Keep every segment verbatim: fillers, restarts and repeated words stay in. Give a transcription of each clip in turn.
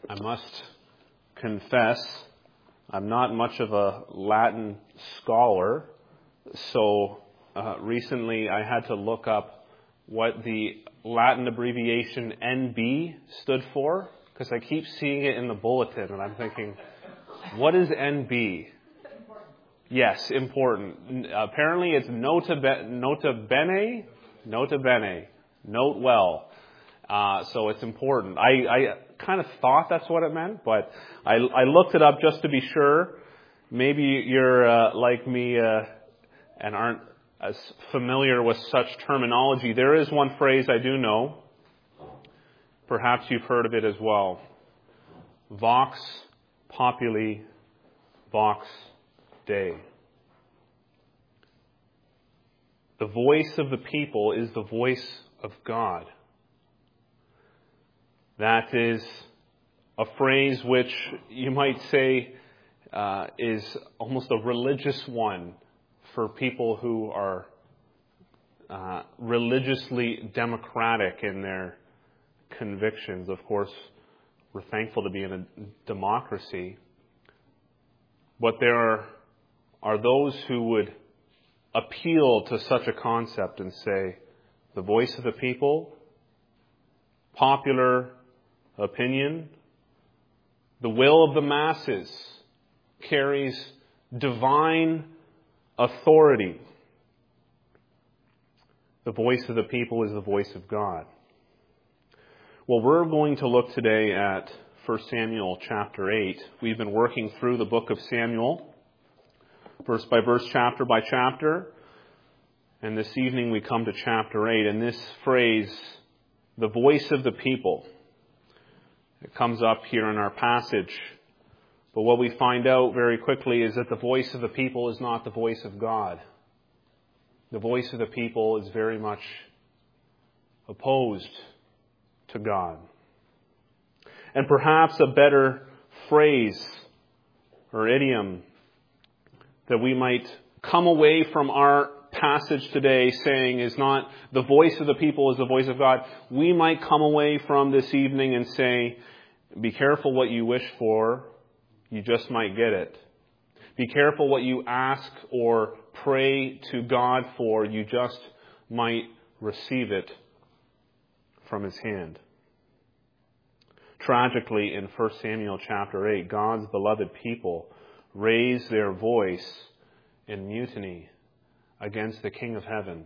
I must confess, I'm not much of a Latin scholar, so uh, recently I had to look up what the Latin abbreviation N B stood for, because I keep seeing it in the bulletin, and I'm thinking, what is N B? Yes, important. Apparently it's nota, be- nota bene, nota bene, note well. Uh, so it's important. I, I kind of thought that's what it meant, but I, I looked it up just to be sure. Maybe you're uh, like me uh, and aren't as familiar with such terminology. There is one phrase I do know. Perhaps you've heard of it as well. Vox populi, vox Dei. The voice of the people is the voice of God. That is a phrase which you might say uh, is almost a religious one for people who are uh, religiously democratic in their convictions. Of course, we're thankful to be in a democracy. But there are, are those who would appeal to such a concept and say, the voice of the people, popular opinion, the will of the masses carries divine authority. The voice of the people is the voice of God. Well, we're going to look today at First Samuel chapter eight. We've been working through the book of Samuel, verse by verse, chapter by chapter. And this evening we come to chapter eight. And this phrase, the voice of the people, it comes up here in our passage. But what we find out very quickly is that the voice of the people is not the voice of God. The voice of the people is very much opposed to God. And perhaps a better phrase or idiom that we might come away from our passage today saying is not the voice of the people is the voice of God. We might come away from this evening and say, be careful what you wish for, you just might get it. Be careful what you ask or pray to God for, you just might receive it from His hand. Tragically, in First Samuel chapter eight, God's beloved people raise their voice in mutiny against the King of Heaven.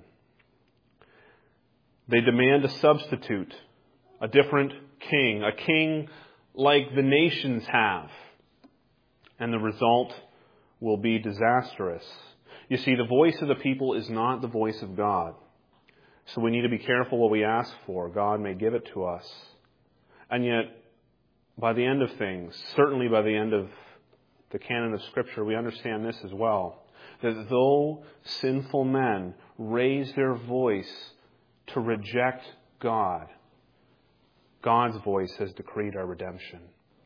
They demand a substitute, a different king, a king like the nations have. And the result will be disastrous. You see, the voice of the people is not the voice of God. So we need to be careful what we ask for. God may give it to us. And yet, by the end of things, certainly by the end of the canon of Scripture, we understand this as well. That though sinful men raise their voice to reject God, God's voice has decreed our redemption.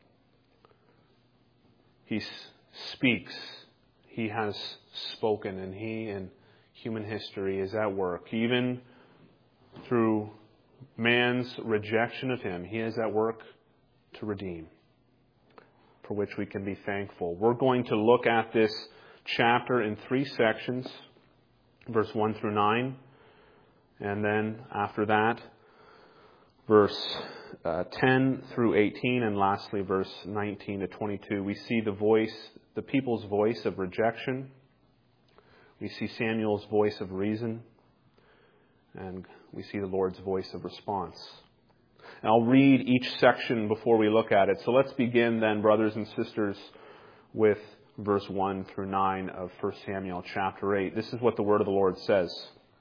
He speaks. He has spoken, and He in human history is at work. Even through man's rejection of Him, He is at work to redeem, for which we can be thankful. We're going to look at this chapter in three sections, verse one through nine, and then after that, verse uh, ten through eighteen, and lastly, verse nineteen to twenty-two. We see the voice, the people's voice of rejection. We see Samuel's voice of reason, and we see the Lord's voice of response. And I'll read each section before we look at it. So let's begin then, brothers and sisters, with verse one through nine of First Samuel chapter eight. This is what the word of the Lord says.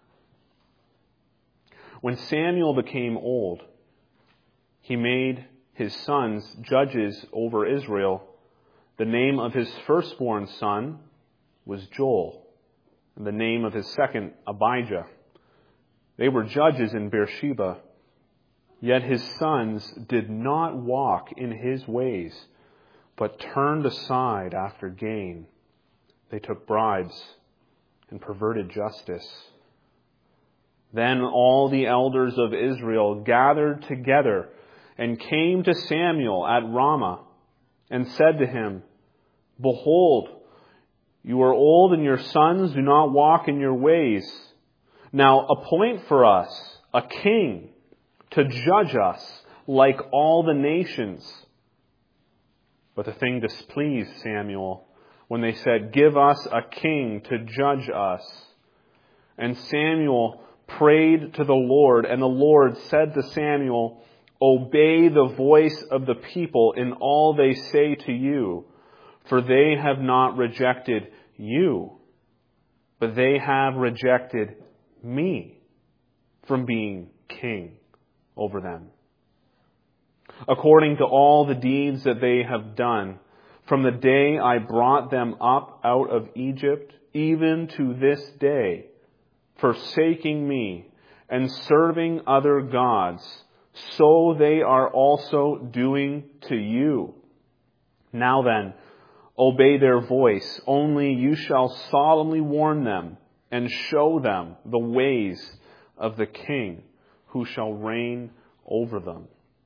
When Samuel became old, he made his sons judges over Israel. The name of his firstborn son was Joel, and the name of his second, Abijah. They were judges in Beersheba. Yet his sons did not walk in his ways, but turned aside after gain. They took bribes and perverted justice. Then all the elders of Israel gathered together and came to Samuel at Ramah, and said to him, Behold, you are old, and your sons do not walk in your ways. Now appoint for us a king to judge us like all the nations. But the thing displeased Samuel when they said, Give us a king to judge us. And Samuel prayed to the Lord, and the Lord said to Samuel, Obey the voice of the people in all they say to you, for they have not rejected you, but they have rejected me from being king over them. According to all the deeds that they have done, from the day I brought them up out of Egypt, even to this day, forsaking me and serving other gods, so they are also doing to you. Now then, obey their voice, only you shall solemnly warn them and show them the ways of the king who shall reign over them.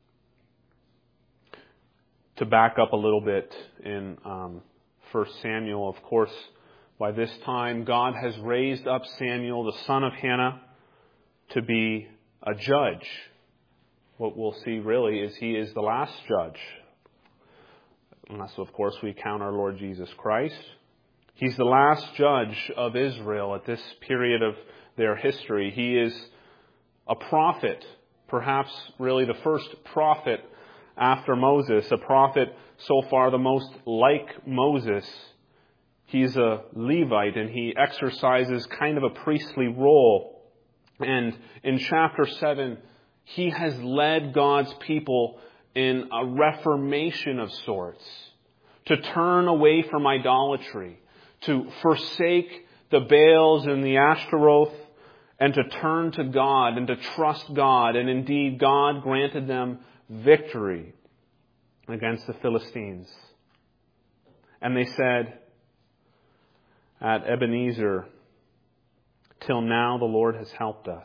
To back up a little bit in um, First Samuel, of course, by this time God has raised up Samuel, the son of Hannah, to be a judge. What we'll see really is he is the last judge. Unless, of course, we count our Lord Jesus Christ. He's the last judge of Israel at this period of their history. He is a prophet, perhaps really the first prophet after Moses, a prophet so far the most like Moses. He's a Levite and he exercises kind of a priestly role. And in chapter seven, he has led God's people in a reformation of sorts, to turn away from idolatry, to forsake the Baals and the Ashtaroth, and to turn to God and to trust God. And indeed, God granted them victory against the Philistines. And they said at Ebenezer, till now the Lord has helped us.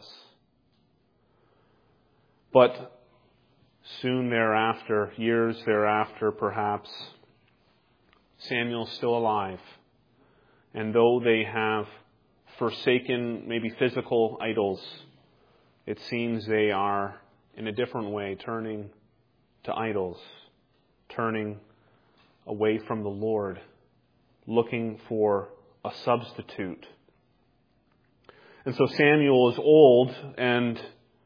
But soon thereafter, years thereafter perhaps, Samuel's still alive. And though they have forsaken maybe physical idols, it seems they are in a different way turning to idols, turning away from the Lord, looking for a substitute. And so Samuel is old, and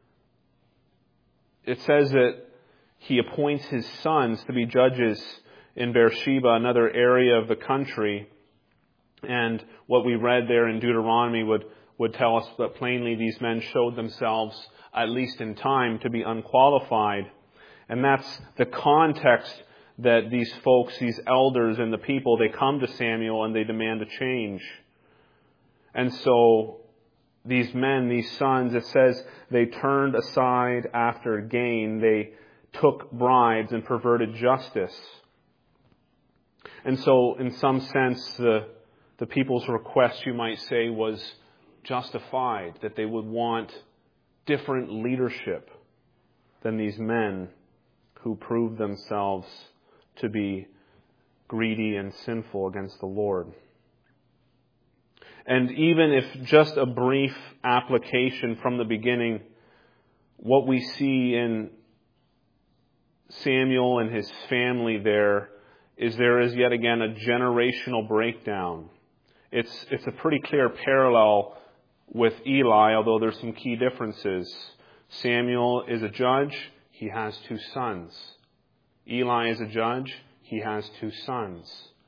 it says that he appoints his sons to be judges in Beersheba, another area of the country. And what we read there in Deuteronomy would, would tell us that plainly these men showed themselves, at least in time, to be unqualified. And that's the context that these folks, these elders and the people, they come to Samuel and they demand a change. And so these men, these sons, it says they turned aside after gain. They took bribes and perverted justice. And so in some sense, the, the people's request, you might say, was justified, that they would want different leadership than these men who proved themselves to be greedy and sinful against the Lord. And even if just a brief application from the beginning, what we see in Samuel and his family there is there is yet again a generational breakdown. It's, it's a pretty clear parallel with Eli, although there's some key differences. Samuel is a judge. He has two sons. Eli is a judge. He has two sons.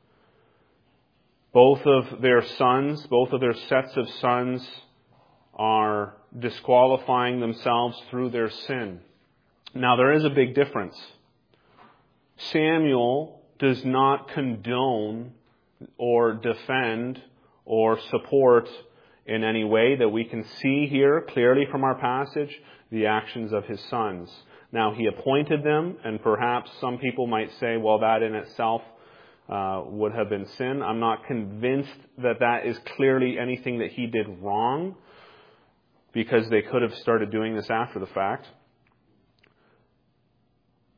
Both of their sons, both of their sets of sons are disqualifying themselves through their sin. Now, there is a big difference. Samuel does not condone or defend or support in any way that we can see here clearly from our passage the actions of his sons. Now, he appointed them, and perhaps some people might say, well, that in itself uh, would have been sin. I'm not convinced that that is clearly anything that he did wrong, because they could have started doing this after the fact.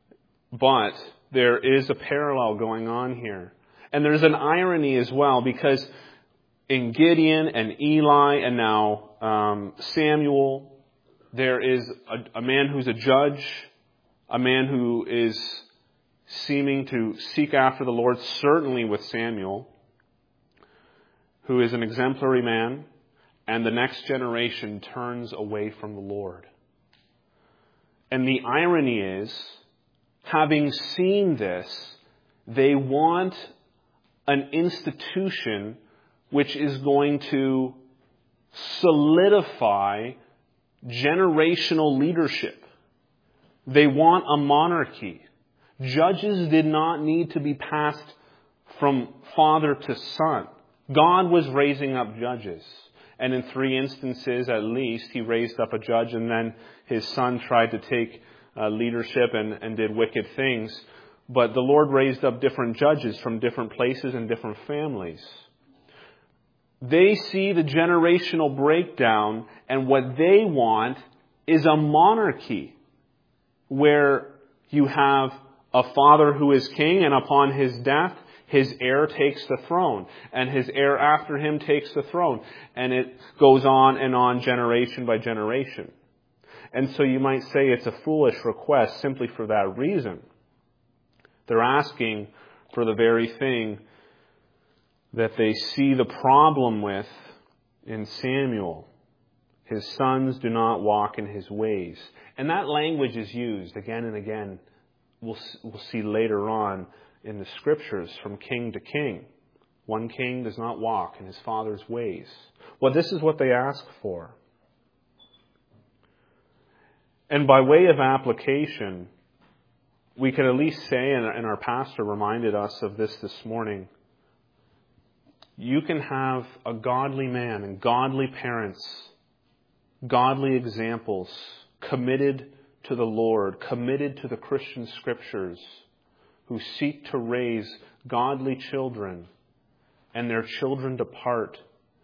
But there is a parallel going on here. And there's an irony as well, because in Gideon and Eli and now um, Samuel, there is a, a man who's a judge, a man who is seeming to seek after the Lord, certainly with Samuel, who is an exemplary man, and the next generation turns away from the Lord. And the irony is, having seen this, they want an institution which is going to solidify generational leadership. They want a monarchy. Judges did not need to be passed from father to son. God was raising up judges. And in three instances at least, He raised up a judge, and then his son tried to take uh, leadership and, and did wicked things. But the Lord raised up different judges from different places and different families. They see the generational breakdown, and what they want is a monarchy where you have a father who is king, and upon his death, his heir takes the throne, and his heir after him takes the throne. And it goes on and on, generation by generation. And so you might say it's a foolish request simply for that reason. They're asking for the very thing that they see the problem with in Samuel. His sons do not walk in his ways. And that language is used again and again. We'll, we'll see later on in the Scriptures, from king to king. One king does not walk in his father's ways. Well, this is what they ask for. And by way of application, we can at least say, and our pastor reminded us of this this morning, you can have a godly man and godly parents, godly examples, committed to the Lord, committed to the Christian Scriptures, who seek to raise godly children, and their children depart.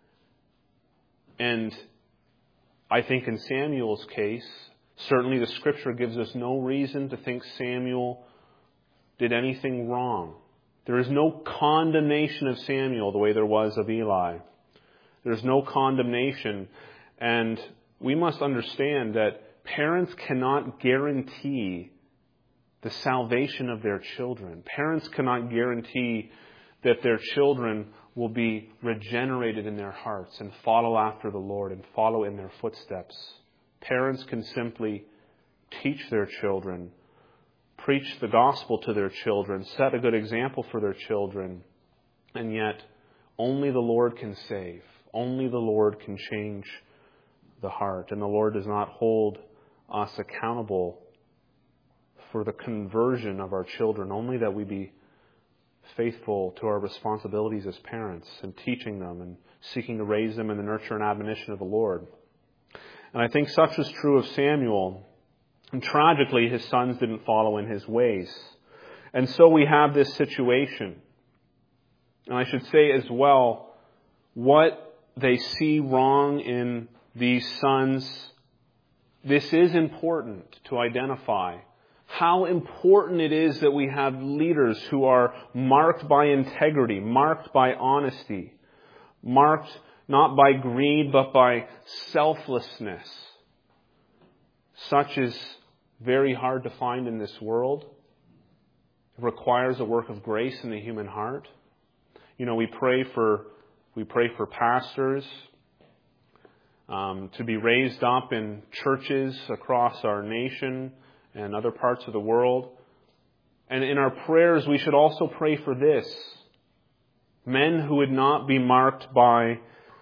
And I think in Samuel's case, certainly the Scripture gives us no reason to think Samuel did anything wrong. There is no condemnation of Samuel the way there was of Eli. There's no condemnation. And we must understand that parents cannot guarantee the salvation of their children. Parents cannot guarantee that their children will be regenerated in their hearts and follow after the Lord and follow in their footsteps. Parents can simply teach their children, preach the gospel to their children, set a good example for their children, and yet only the Lord can save. Only the Lord can change the heart. And the Lord does not hold us accountable for the conversion of our children, only that we be faithful to our responsibilities as parents and teaching them and seeking to raise them in the nurture and admonition of the Lord. And I think such was true of Samuel. And tragically, his sons didn't follow in his ways. And so we have this situation. And I should say as well, what they see wrong in these sons, this is important to identify. How important it is that we have leaders who are marked by integrity, marked by honesty, marked not by greed but by selflessness. Such is very hard to find in this world. It requires a work of grace in the human heart. You know, we pray for we pray for pastors um, to be raised up in churches across our nation and other parts of the world. And in our prayers, we should also pray for this. Men who would not be marked by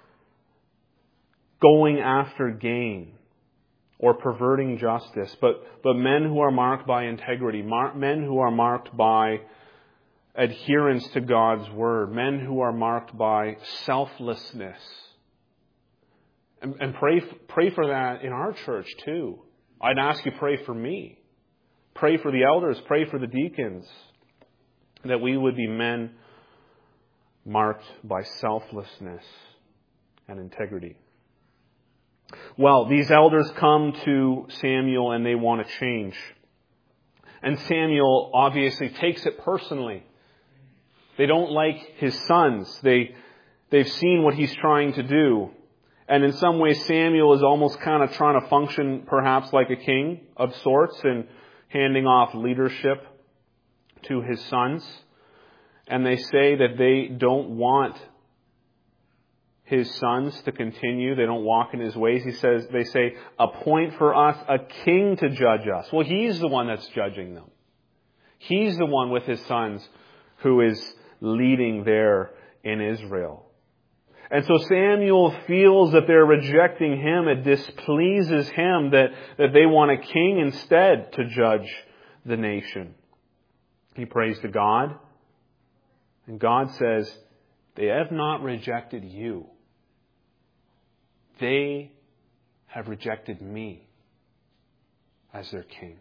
going after gain or perverting justice, but, but men who are marked by integrity, mar- men who are marked by adherence to God's Word, men who are marked by selflessness. And, and pray, pray for that in our church too. I'd ask you pray for me. Pray for the elders. Pray for the deacons. That we would be men marked by selflessness and integrity. Well, these elders come to Samuel and they want to change. And Samuel obviously takes it personally. They don't like his sons. They, they've seen what he's trying to do. And in some ways, Samuel is almost kind of trying to function perhaps like a king of sorts and handing off leadership to his sons. And they say that they don't want his sons to continue. They don't walk in his ways. He says, they say, appoint for us a king to judge us. Well, he's the one that's judging them. He's the one with his sons who is leading there in Israel. And so Samuel feels that they're rejecting him. It displeases him that, that they want a king instead to judge the nation. He prays to God. And God says, they have not rejected you. They have rejected me as their king.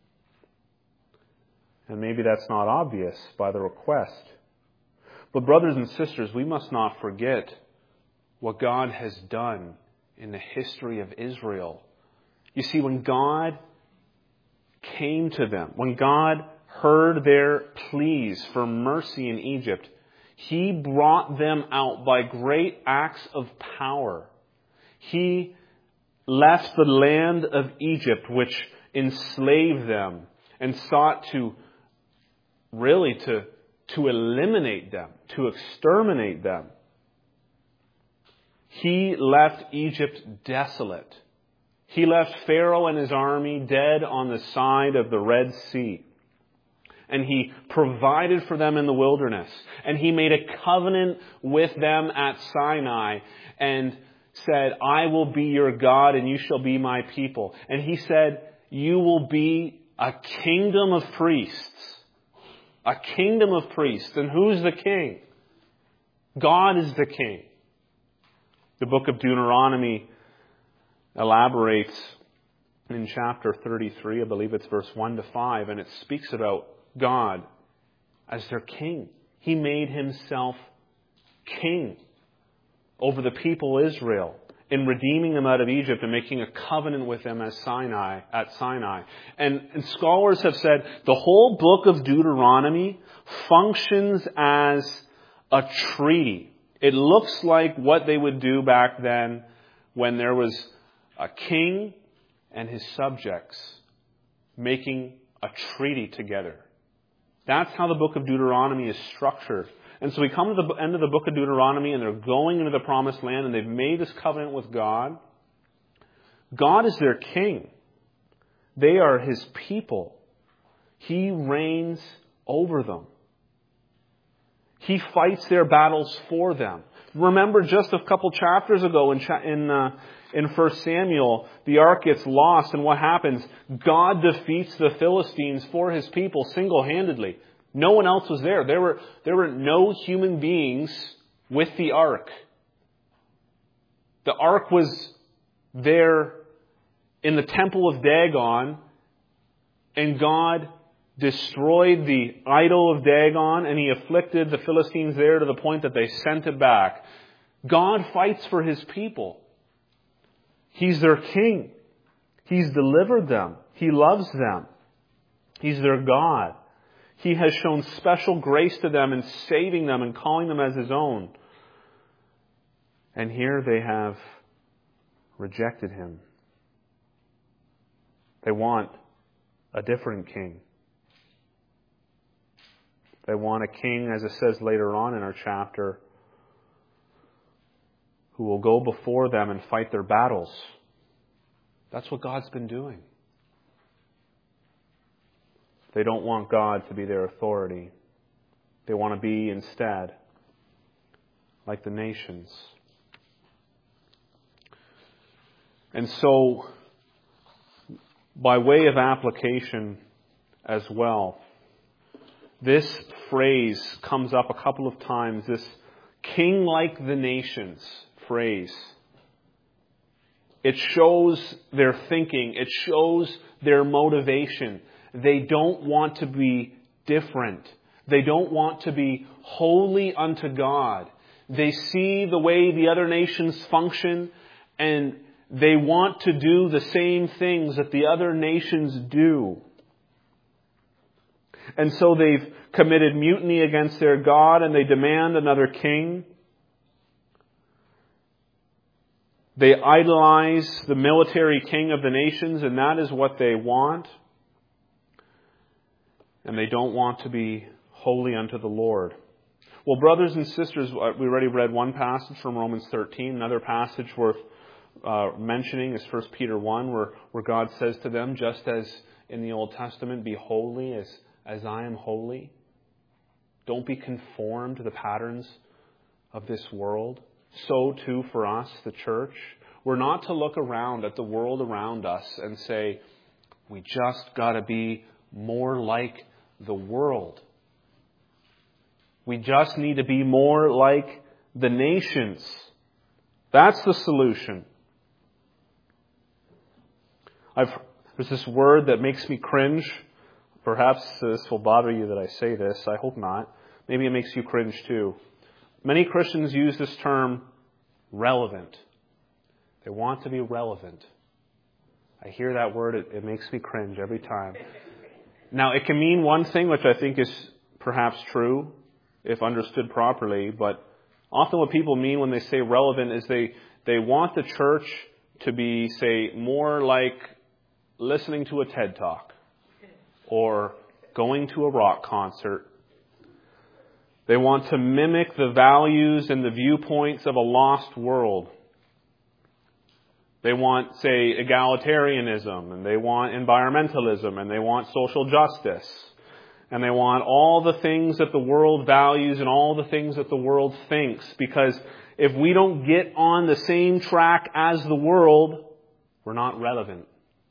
And maybe that's not obvious by the request. But brothers and sisters, we must not forget what God has done in the history of Israel. You see, when God came to them, when God heard their pleas for mercy in Egypt, He brought them out by great acts of power. He left the land of Egypt, which enslaved them, and sought to really to, to eliminate them, to exterminate them. He left Egypt desolate. He left Pharaoh and his army dead on the side of the Red Sea. And He provided for them in the wilderness. And He made a covenant with them at Sinai and said, I will be your God and you shall be my people. And He said, you will be a kingdom of priests. A kingdom of priests. And who's the king? God is the king. The book of Deuteronomy elaborates in chapter thirty-three, I believe it's verse one to five, and it speaks about God as their king. He made Himself king over the people Israel in redeeming them out of Egypt and making a covenant with them as Sinai, at Sinai. And, and scholars have said the whole book of Deuteronomy functions as a treaty. It looks like what they would do back then when there was a king and his subjects making a treaty together. That's how the book of Deuteronomy is structured. And so we come to the end of the book of Deuteronomy and they're going into the promised land and they've made this covenant with God. God is their king. They are His people. He reigns over them. He fights their battles for them. Remember just a couple chapters ago in in uh, in First Samuel, the ark gets lost, and what happens? God defeats the Philistines for His people single-handedly. No one else was there. There were there were no human beings with the ark. The ark was there in the temple of Dagon, and God destroyed the idol of Dagon, and He afflicted the Philistines there to the point that they sent it back. God fights for His people. He's their king. He's delivered them. He loves them. He's their God. He has shown special grace to them in saving them and calling them as His own. And here they have rejected Him. They want a different king. They want a king, as it says later on in our chapter, who will go before them and fight their battles. That's what God's been doing. They don't want God to be their authority. They want to be instead like the nations. And so, by way of application as well, this phrase comes up a couple of times, this king like the nations phrase. It shows their thinking. It shows their motivation. They don't want to be different. They don't want to be holy unto God. They see the way the other nations function, and they want to do the same things that the other nations do. And so they've committed mutiny against their God and they demand another king. They idolize the military king of the nations, and that is what they want. And they don't want to be holy unto the Lord. Well, brothers and sisters, we already read one passage from Romans thirteen. Another passage worth uh, mentioning is First Peter one, where, where God says to them, just as in the Old Testament, be holy as, as I am holy. Don't be conformed to the patterns of this world. So too for us, the church. We're not to look around at the world around us and say, we just got to be more like the world. We just need to be more like the nations. That's the solution. I've, there's this word that makes me cringe. Perhaps this will bother you that I say this. I hope not. Maybe it makes you cringe too. Many Christians use this term, relevant. They want to be relevant. I hear that word, it, it makes me cringe every time. Now, it can mean one thing, which I think is perhaps true, if understood properly, but often what people mean when they say relevant is they, they want the church to be, say, more like listening to a TED Talk or going to a rock concert. They want to mimic the values and the viewpoints of a lost world. They want, say, egalitarianism, and they want environmentalism, and they want social justice. And they want all the things that the world values and all the things that the world thinks. Because if we don't get on the same track as the world, we're not relevant.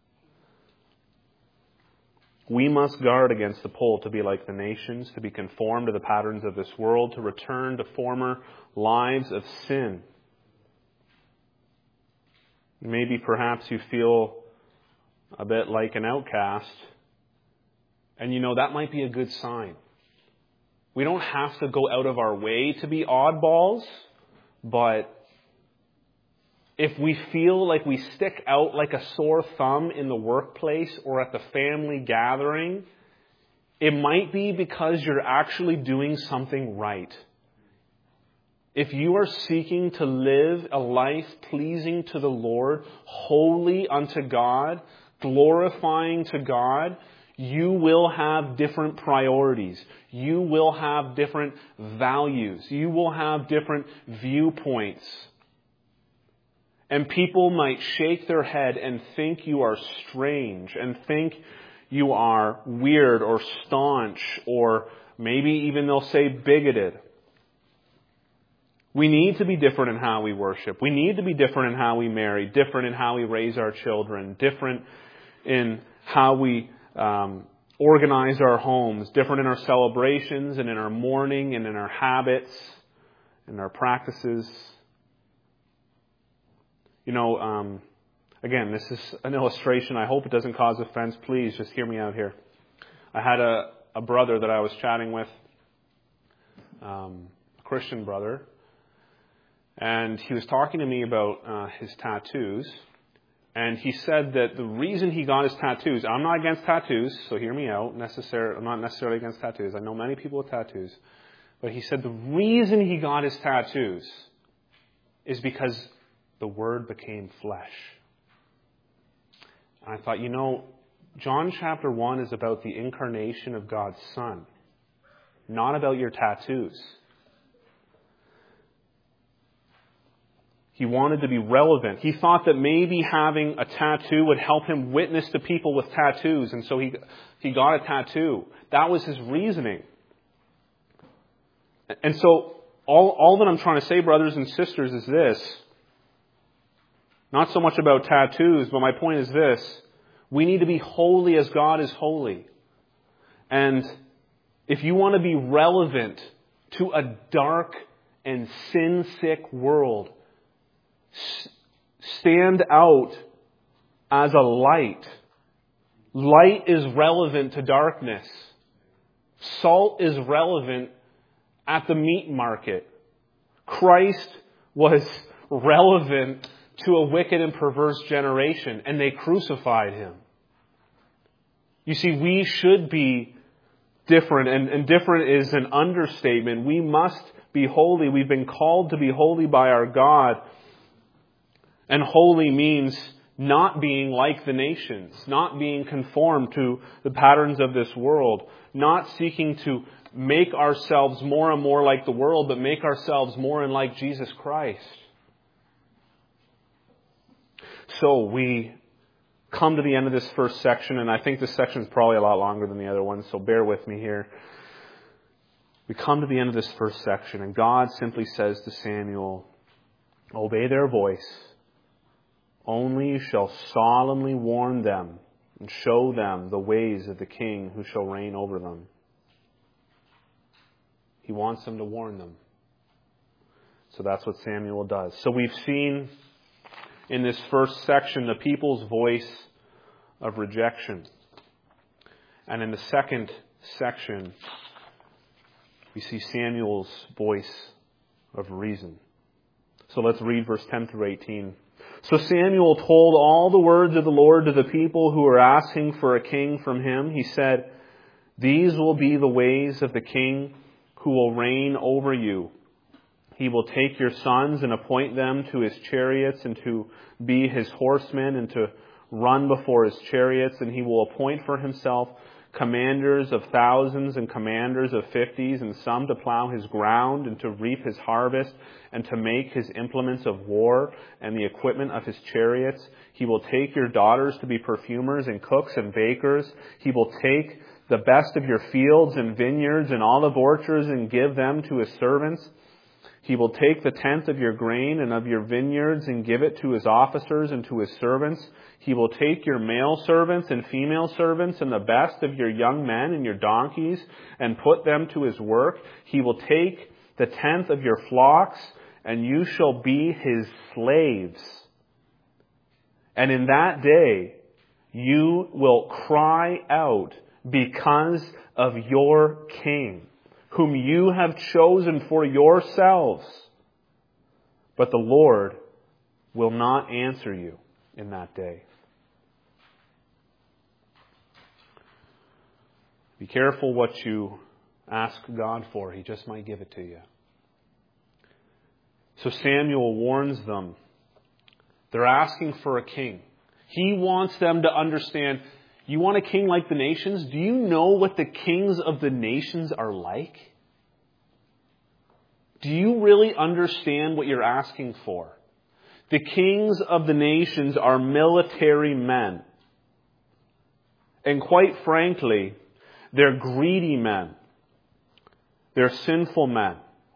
We must guard against the pull to be like the nations, to be conformed to the patterns of this world, to return to former lives of sin. Maybe perhaps you feel a bit like an outcast. And you know, that might be a good sign. We don't have to go out of our way to be oddballs, but if we feel like we stick out like a sore thumb in the workplace or at the family gathering, it might be because you're actually doing something right. If you are seeking to live a life pleasing to the Lord, holy unto God, glorifying to God, you will have different priorities. You will have different values. You will have different viewpoints. And people might shake their head and think you are strange and think you are weird or staunch or maybe even they'll say bigoted. We need to be different in how we worship. We need to be different in how we marry, different in how we raise our children, different in how we um, organize our homes, different in our celebrations and in our mourning and in our habits and our practices. You know, um, again, this is an illustration. I hope it doesn't cause offense. Please just hear me out here. I had a, a brother that I was chatting with, um, a Christian brother. And he was talking to me about uh, his tattoos. And he said that the reason he got his tattoos, I'm not against tattoos, so hear me out. Necessar- I'm not necessarily against tattoos. I know many people with tattoos. But he said the reason he got his tattoos is because the Word became flesh. And I thought, you know, John chapter one is about the incarnation of God's Son, not about your tattoos. He wanted to be relevant. He thought that maybe having a tattoo would help him witness to people with tattoos. And so he, he got a tattoo. That was his reasoning. And so all, all that I'm trying to say, brothers and sisters, is this. Not so much about tattoos, but my point is this. We need to be holy as God is holy. And if you want to be relevant to a dark and sin-sick world, stand out as a light. Light is relevant to darkness. Salt is relevant at the meat market. Christ was relevant to a wicked and perverse generation, and they crucified him. You see, we should be different, and, and different is an understatement. We must be holy. We've been called to be holy by our God. And holy means not being like the nations, not being conformed to the patterns of this world, not seeking to make ourselves more and more like the world, but make ourselves more and like Jesus Christ. So we come to the end of this first section, and I think this section is probably a lot longer than the other ones, so bear with me here. We come to the end of this first section, and God simply says to Samuel, obey their voice. Only you shall solemnly warn them and show them the ways of the king who shall reign over them. He wants them to warn them. So that's what Samuel does. So we've seen in this first section the people's voice of rejection. And in the second section, we see Samuel's voice of reason. So let's read verse ten through eighteen. So Samuel told all the words of the Lord to the people who were asking for a king from him. He said, these will be the ways of the king who will reign over you. He will take your sons and appoint them to his chariots and to be his horsemen and to run before his chariots. And he will appoint for himself commanders of thousands and commanders of fifties, and some to plow his ground and to reap his harvest and to make his implements of war and the equipment of his chariots. He will take your daughters to be perfumers and cooks and bakers. He will take the best of your fields and vineyards and olive orchards and give them to his servants. He will take the tenth of your grain and of your vineyards and give it to his officers and to his servants. He will take your male servants and female servants and the best of your young men and your donkeys and put them to his work. He will take the tenth of your flocks, and you shall be his slaves. And in that day you will cry out because of your king, whom you have chosen for yourselves. But the Lord will not answer you in that day. Be careful what you ask God for. He just might give it to you. So Samuel warns them. They're asking for a king. He wants them to understand, you want a king like the nations? Do you know what the kings of the nations are like? Do you really understand what you're asking for? The kings of the nations are military men. And quite frankly, they're greedy men. They're sinful men.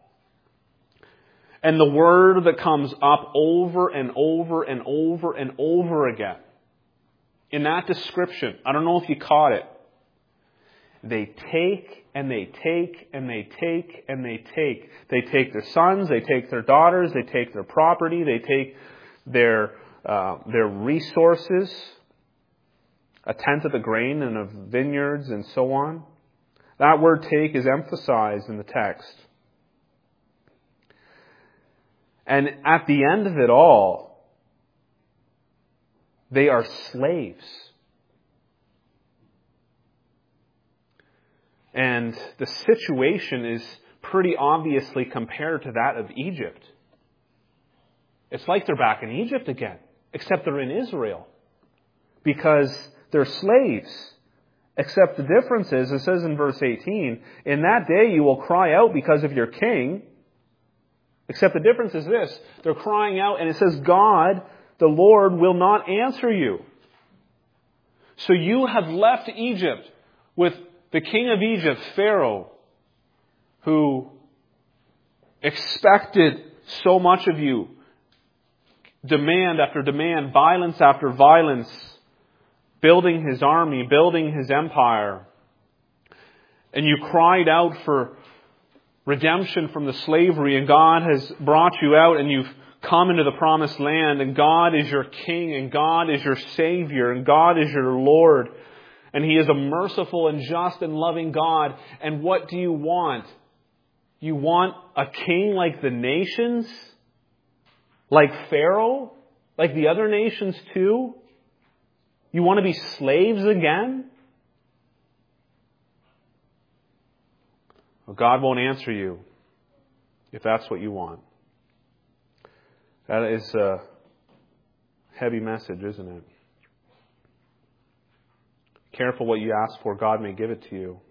And the word that comes up over and over and over and over again in that description, I don't know if you caught it. They take and they take and they take and they take. They take their sons, they take their daughters, they take their property, they take their uh, their resources, a tenth of the grain and of vineyards and so on. That word take is emphasized in the text. And at the end of it all, they are slaves. And the situation is pretty obviously compared to that of Egypt. It's like they're back in Egypt again, except they're in Israel. Because they're slaves. Except the difference is, it says in verse eighteen, in that day you will cry out because of your king. Except the difference is this, they're crying out and it says God, the Lord, will not answer you. So you have left Egypt with the king of Egypt, Pharaoh, who expected so much of you. Demand after demand, violence after violence, building his army, building his empire. And you cried out for redemption from the slavery, and God has brought you out, and you've come into the promised land, and God is your king, and God is your Savior, and God is your Lord. And He is a merciful and just and loving God. And what do you want? You want a king like the nations? Like Pharaoh? Like the other nations too? You want to be slaves again? But God won't answer you if that's what you want. That is a heavy message, isn't it? Careful what you ask for, God may give it to you.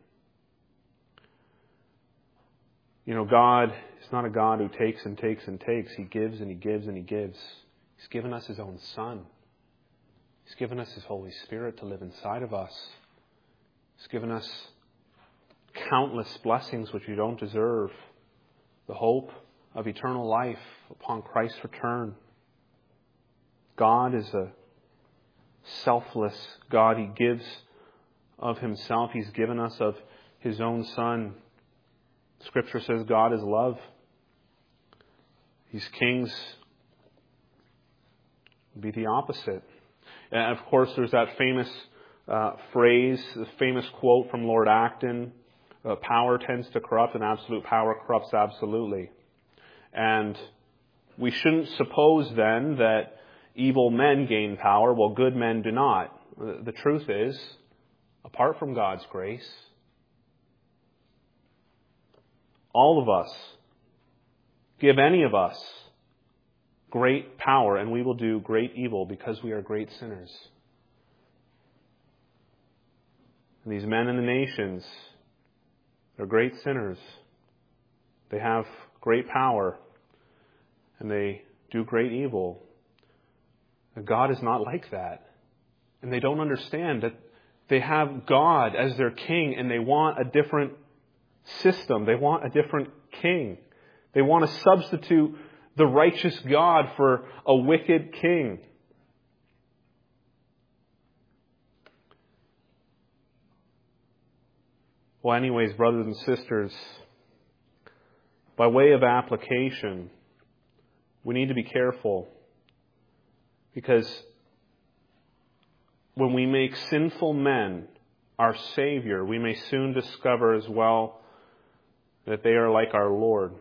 You know, God is not a God who takes and takes and takes. He gives and He gives and He gives. He's given us His own Son. He's given us His Holy Spirit to live inside of us. He's given us countless blessings which we don't deserve. The hope of eternal life upon Christ's return. God is a selfless God. He gives of Himself. He's given us of His own Son. Scripture says God is love. These kings would be the opposite. And of course, there's that famous uh, phrase, the famous quote from Lord Acton, uh, power tends to corrupt and absolute power corrupts absolutely. And we shouldn't suppose then that evil men gain power while good men do not. The truth is, apart from God's grace, all of us, give any of us great power and we will do great evil because we are great sinners. And these men in the nations, they're great sinners. They have great power and they do great evil. And God is not like that. And they don't understand that they have God as their king and they want a different system. They want a different king. They want to substitute the righteous God for a wicked king. Well, anyways, brothers and sisters, by way of application, we need to be careful, because when we make sinful men our Savior, we may soon discover as well that they are like our Lord.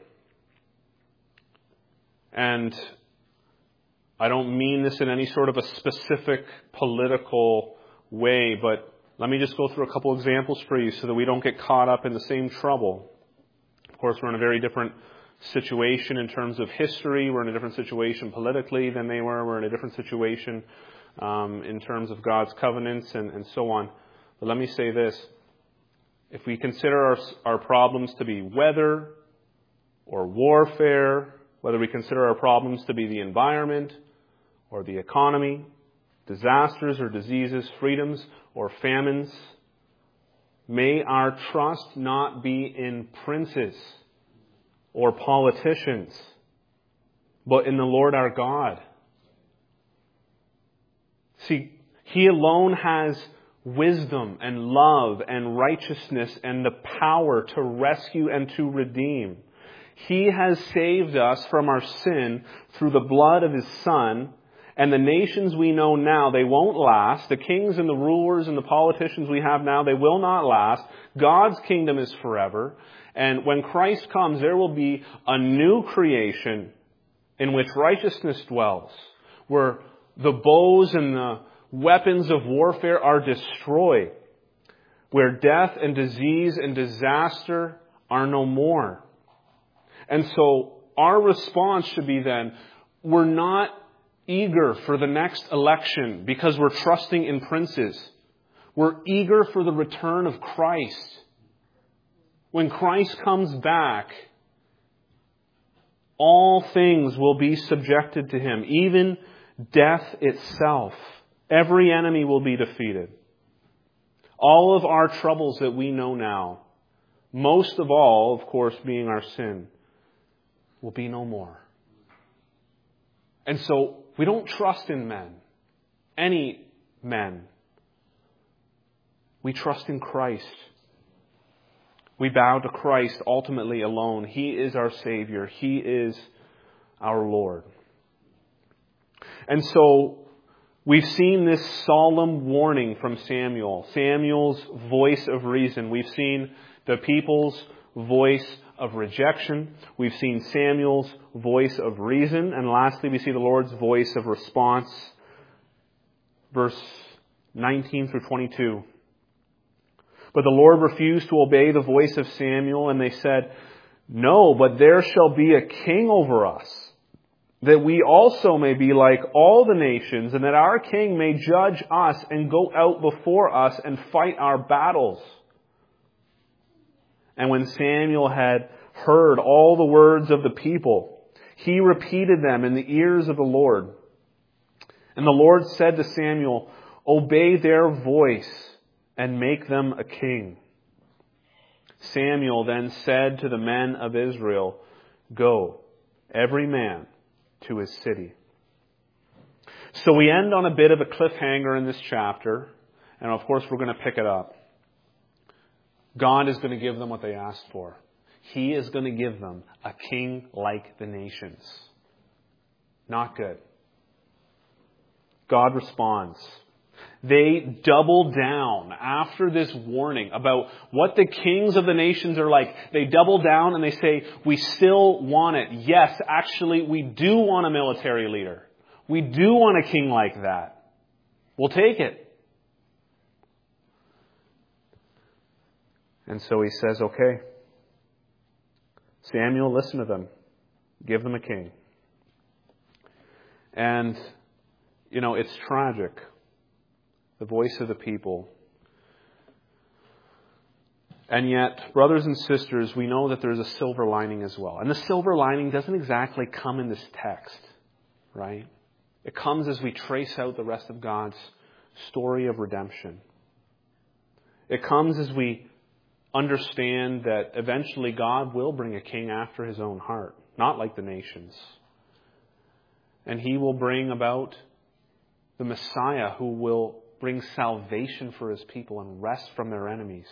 And I don't mean this in any sort of a specific political way, but let me just go through a couple examples for you so that we don't get caught up in the same trouble. Of course, we're in a very different situation in terms of history. We're in a different situation politically than they were. We're in a different situation um, in terms of God's covenants and, and so on. But let me say this. If we consider our, our problems to be weather or warfare, whether we consider our problems to be the environment or the economy, disasters or diseases, freedoms or famines, may our trust not be in princes or politicians, but in the Lord our God. See, He alone has wisdom and love and righteousness and the power to rescue and to redeem. He has saved us from our sin through the blood of His Son, and the nations we know now, they won't last. The kings and the rulers and the politicians we have now, they will not last. God's kingdom is forever. And when Christ comes, there will be a new creation in which righteousness dwells, where the bows and the weapons of warfare are destroyed, where death and disease and disaster are no more. And so our response should be then, we're not eager for the next election because we're trusting in princes. We're eager for the return of Christ. When Christ comes back, all things will be subjected to Him, even death itself. Every enemy will be defeated. All of our troubles that we know now, most of all, of course, being our sin, will be no more. And so we don't trust in men, any men. We trust in Christ. We bow to Christ ultimately alone. He is our Savior. He is our Lord. And so we've seen this solemn warning from Samuel, Samuel's voice of reason. We've seen the people's voice of rejection. We've seen Samuel's voice of reason. And lastly, we see the Lord's voice of response. Verse nineteen through twenty-two. But the Lord refused to obey the voice of Samuel, and they said, "No, but there shall be a king over us, that we also may be like all the nations, and that our king may judge us and go out before us and fight our battles." And when Samuel had heard all the words of the people, he repeated them in the ears of the Lord. And the Lord said to Samuel, "Obey their voice and make them a king." Samuel then said to the men of Israel, "Go, every man to his city." So we end on a bit of a cliffhanger in this chapter, and of course we're going to pick it up. God is going to give them what they asked for. He is going to give them a king like the nations. Not good. God responds. They double down after this warning about what the kings of the nations are like. They double down and they say, "We still want it. Yes, actually, we do want a military leader. We do want a king like that. We'll take it." And so he says, "Okay, Samuel, listen to them. Give them a king." And, you know, it's tragic. The voice of the people. And yet, brothers and sisters, we know that there's a silver lining as well. And the silver lining doesn't exactly come in this text, right? It comes as we trace out the rest of God's story of redemption. It comes as we understand that eventually God will bring a king after his own heart, not like the nations. And he will bring about the Messiah who will bring salvation for his people and rest from their enemies.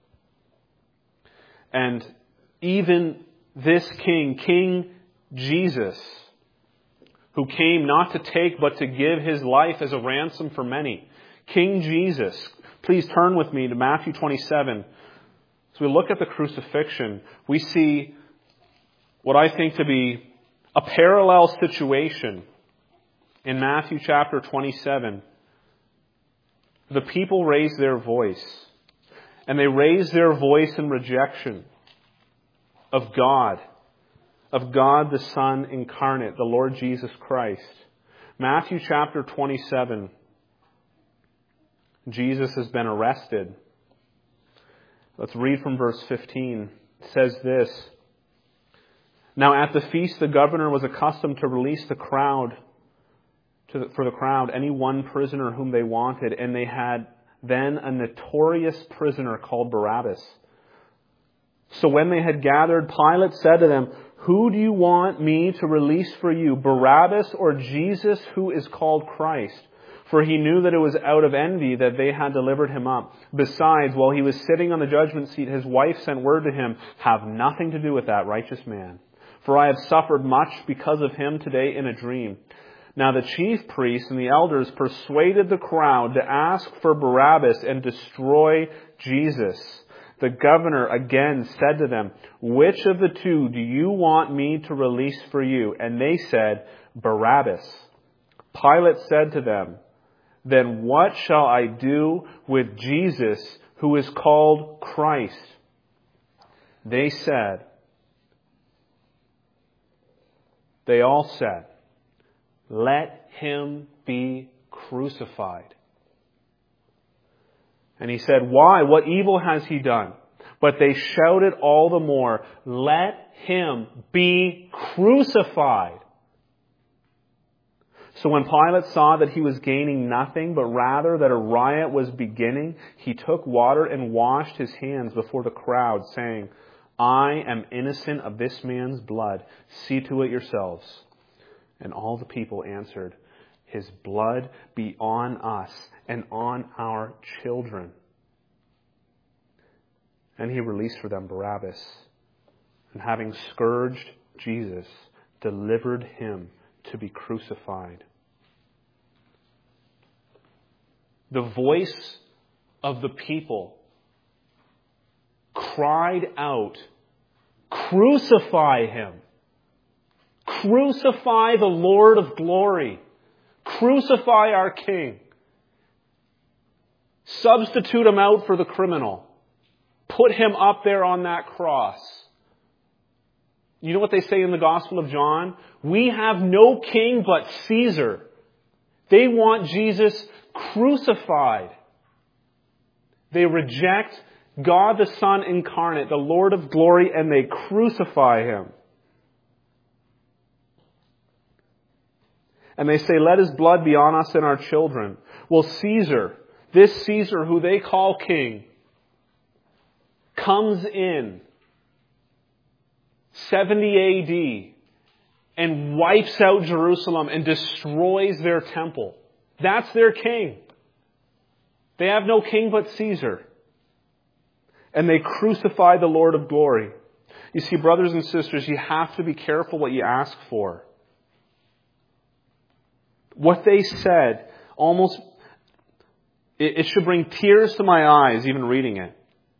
And even this king, King Jesus, who came not to take but to give his life as a ransom for many. King Jesus. Please turn with me to Matthew twenty-seven. As we look at the crucifixion, we see what I think to be a parallel situation in Matthew chapter twenty-seven. The people raise their voice, and they raise their voice in rejection of God, of God the Son incarnate, the Lord Jesus Christ. Matthew chapter twenty-seven, Jesus has been arrested. Let's read from verse fifteen. It says this, "Now at the feast the governor was accustomed to release the crowd To the, for the crowd, any one prisoner whom they wanted, and they had then a notorious prisoner called Barabbas. So when they had gathered, Pilate said to them, 'Who do you want me to release for you, Barabbas or Jesus who is called Christ?' For he knew that it was out of envy that they had delivered him up. Besides, while he was sitting on the judgment seat, his wife sent word to him, 'Have nothing to do with that righteous man, for I have suffered much because of him today in a dream.' Now the chief priests and the elders persuaded the crowd to ask for Barabbas and destroy Jesus. The governor again said to them, 'Which of the two do you want me to release for you?' And they said, 'Barabbas.' Pilate said to them, 'Then what shall I do with Jesus who is called Christ?' They said, they all said, 'Let him be crucified.' And he said, 'Why? What evil has he done?' But they shouted all the more, 'Let him be crucified.' So when Pilate saw that he was gaining nothing, but rather that a riot was beginning, he took water and washed his hands before the crowd, saying, 'I am innocent of this man's blood. See to it yourselves.' And all the people answered, 'His blood be on us and on our children.' And he released for them Barabbas, and having scourged Jesus, delivered him to be crucified." The voice of the people cried out, "Crucify him! Crucify the Lord of glory! Crucify our King! Substitute him out for the criminal! put him up there on that cross. You know what they say in the Gospel of John? We have no king but Caesar. They want Jesus crucified. They reject God the Son incarnate, the Lord of glory, and they crucify him. And they say, let his blood be on us and our children. Well, Caesar, this Caesar who they call king, comes in seventy A D and wipes out Jerusalem and destroys their temple. That's their king. They have no king but Caesar. And they crucify the Lord of glory. You see, brothers and sisters, you have to be careful what you ask for. What they said almost, it, it should bring tears to my eyes even reading it.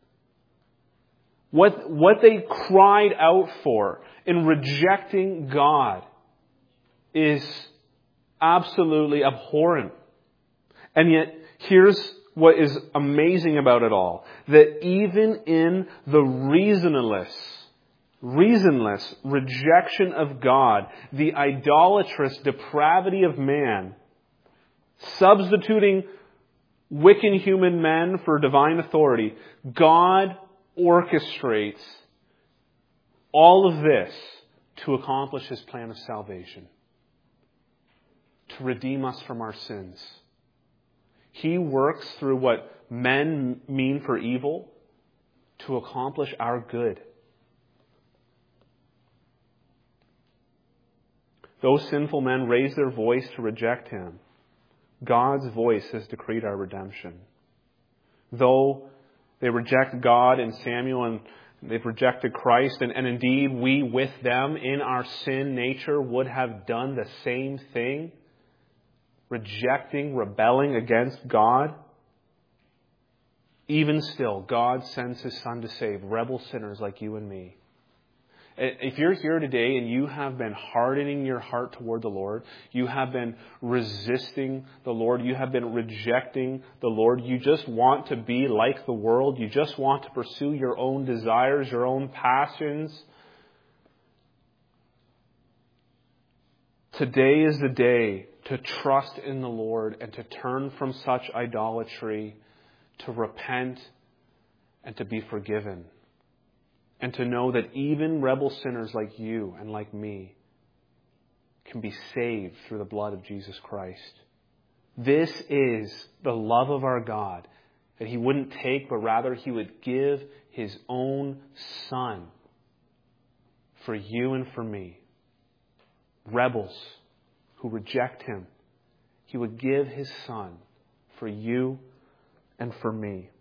What, what they cried out for in rejecting God is absolutely abhorrent. And yet, here's what is amazing about it all. That even in the reasonless, reasonless rejection of God, the idolatrous depravity of man, substituting wicked human men for divine authority, God orchestrates all of this to accomplish his plan of salvation, to redeem us from our sins. He works through what men mean for evil to accomplish our good. Those sinful men raise their voice to reject him. God's voice has decreed our redemption. Though they reject God in Samuel and they've rejected Christ, and, and indeed we with them in our sin nature would have done the same thing, rejecting, rebelling against God. Even still, God sends his Son to save rebel sinners like you and me. If you're here today and you have been hardening your heart toward the Lord, you have been resisting the Lord, you have been rejecting the Lord, you just want to be like the world, you just want to pursue your own desires, your own passions, today is the day to trust in the Lord and to turn from such idolatry, to repent and to be forgiven. And to know that even rebel sinners like you and like me can be saved through the blood of Jesus Christ. This is the love of our God, that he wouldn't take, but rather he would give his own Son for you and for me. Rebels who reject him, he would give his Son for you and for me.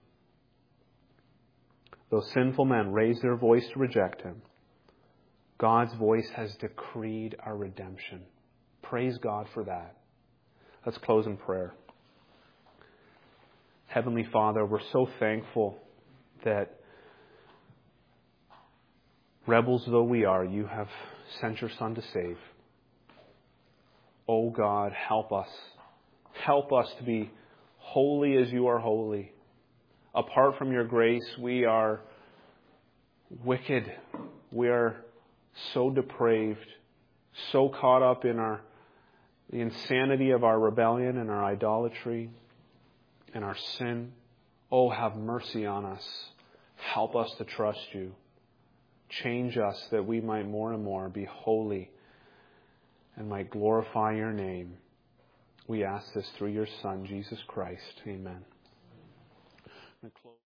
Those sinful men raised their voice to reject him. God's voice has decreed our redemption. Praise God for that. Let's close in prayer. Heavenly Father, we're so thankful that, rebels though we are, you have sent your Son to save. Oh God, help us. Help us to be holy as you are holy. Apart from your grace, we are wicked. We are so depraved, so caught up in our the insanity of our rebellion and our idolatry and our sin. Oh, have mercy on us. Help us to trust you. Change us that we might more and more be holy and might glorify your name. We ask this through your Son, Jesus Christ. Amen.